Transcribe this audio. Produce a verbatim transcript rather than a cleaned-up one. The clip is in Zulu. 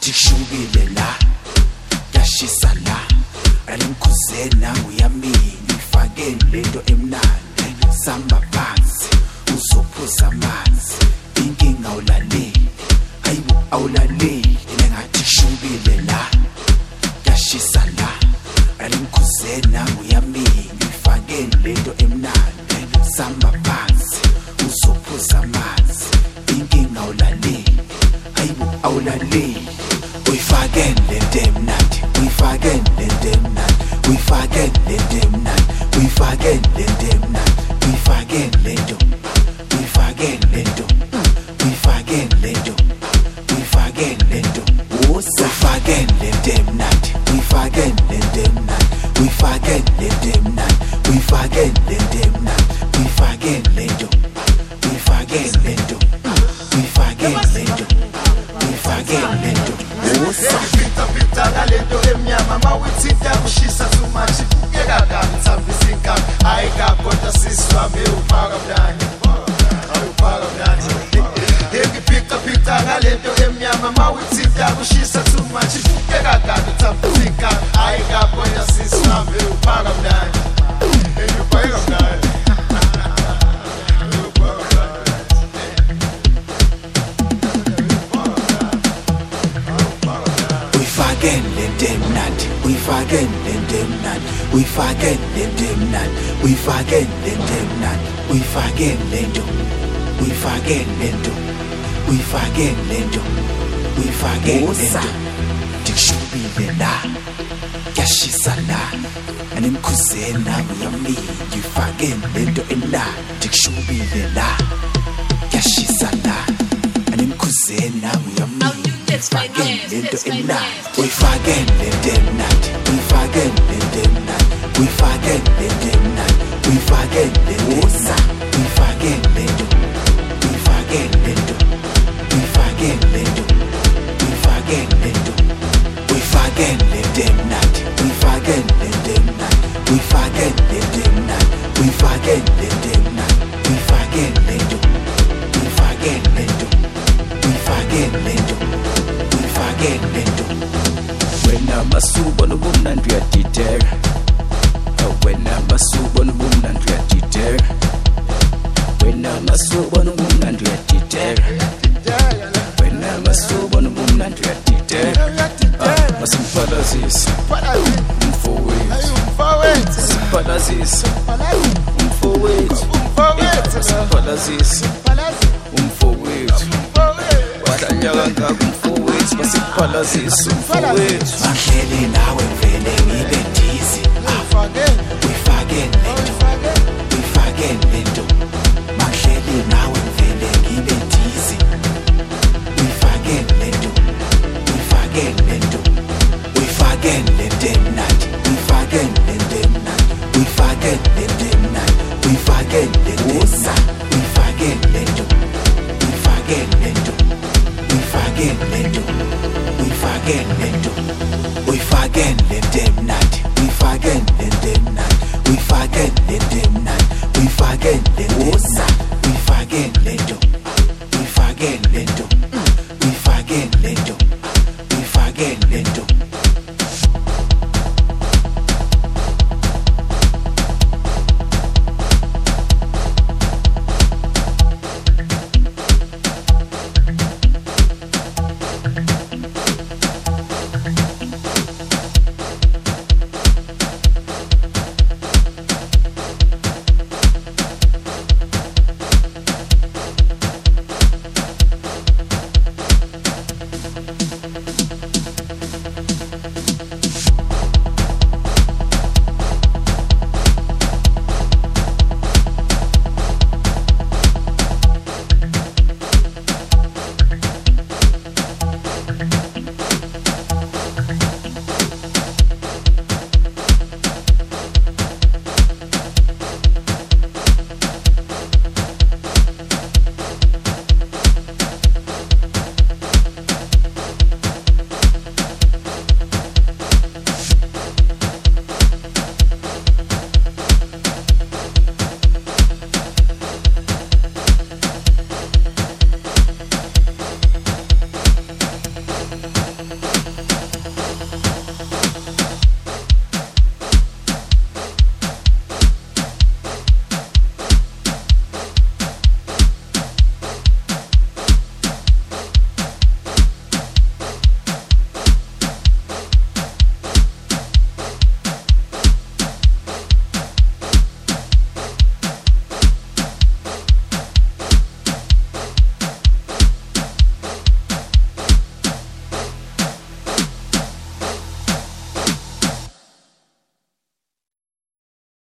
tishubile la yashisa la alimkhuzena uyamini ifake lento emnandi samba phansi uzophuza amanzi inkinga awulaleli ayibo awulaleli ngathi shubile la yashisa la alimkhuzena uyamini ifake lento emnandi samba phansi uzophuza amanzi inkinga awulaleli ayibo awulaleli uyifake lento emnandi uyifake lento emnandi uyifake lento emnandi uyifake lento emnandi uyifake lento uyifake lento uyifake lento uyifake lento usafake lento emnandi uyifake lento emnandi uyifake lento emnandi uyifake lento emnandi uyifake lento uyifake lento uyifake lento uyifake lento usafita fita galento emnyama mawithita kushisa too much kugeka kamthambisa inkamba ayikakodwa siswami uphaka mnandi awuphaka mnandi ngipika pika galento emnyama mawithita kushisa too much kugeka kamthambisa inkamba ayikakodwa siswami uphaka mnandi uphaka mnandi uyifake lento emnandi uyifake lento emnandi uyifake lento emnandi uyifake lento uyifake lento uyifake lento uyifake lento tishubile la yashisa la alimkhuzena uyamini uyifake lento emnandi tishubile la yashisa la alimkhuzena uyamini uyifake lento emnandi uyifake lento emnandi uyifake lento emnandi uyifake lento emnandi uyifake lento uyifake lento uyifake lento uyifake lento uyifake lento uyifake lento emnandi uyifake lento emnandi uyifake lento emnandi uyifake lento emnandi uyifake lento uyifake lento uyifake lento uyifake lento wena masubo nobumnandi uyadideka wena masubo nobumnandi uyadideka wena masubo nobumnandi uyadideka wena masubo nobumnandi uyadideka masimphalazise umfowethu simphalazise umfowethu simphalazise umfowethu wadlanya kangaka umfowethu masiphalazise umfowethu bahlele nawe vele ngibe ndizi uyifake lento uyifake lento bahlele nawe vele ngibe ndizi uyifake lento uyifake lento uyifake lento emnandi uyifake lento emnandi uyifake lento emnandi uyifake lento uyifake lento uyifake lento uyifake lento uyifake lento uyifake lento emnandi uyifake lento emnandi uyifake lento emnandi uyifake lento uyifake lento uyifake lento uyifake lento uyifake lento mnandi